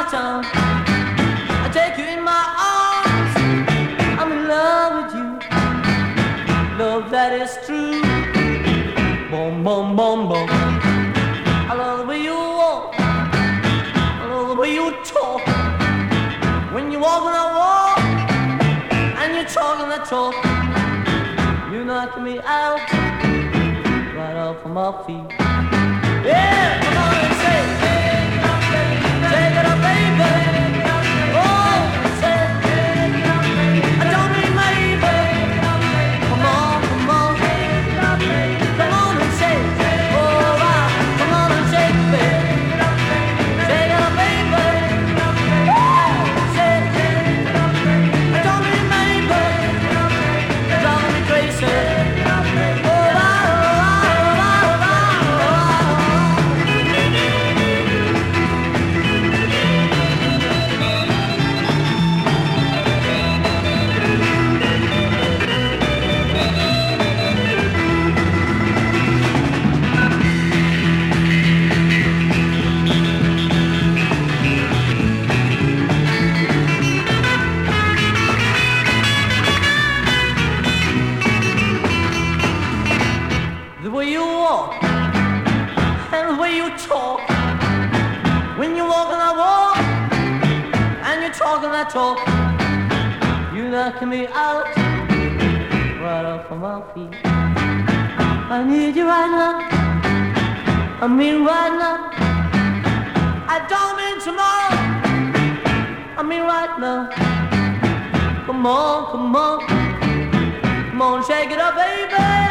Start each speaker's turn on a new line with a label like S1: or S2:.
S1: town. I take you in my arms. I'm in love with you. Love that is true. Boom, boom, boom, boom. I love the way you walk. I love the way you talk. When you walk and I walk, and you talk and I talk, you knock me out right off of my feet. Yeah, come on and say, take it up, baby. Oh, say, I don't mean maybe. Come on, come on, come on and say, oh, come on and say, baby. Take it up, baby. Oh, say, I don't mean maybe. Drive me crazy. The way you walk and the way you talk. When you walk and I walk, and you talk and I talk, you knock me out right off of my feet. I need you right now. I mean right now. I don't mean tomorrow. I mean right now. Come on, come on, come on, shake it up, baby.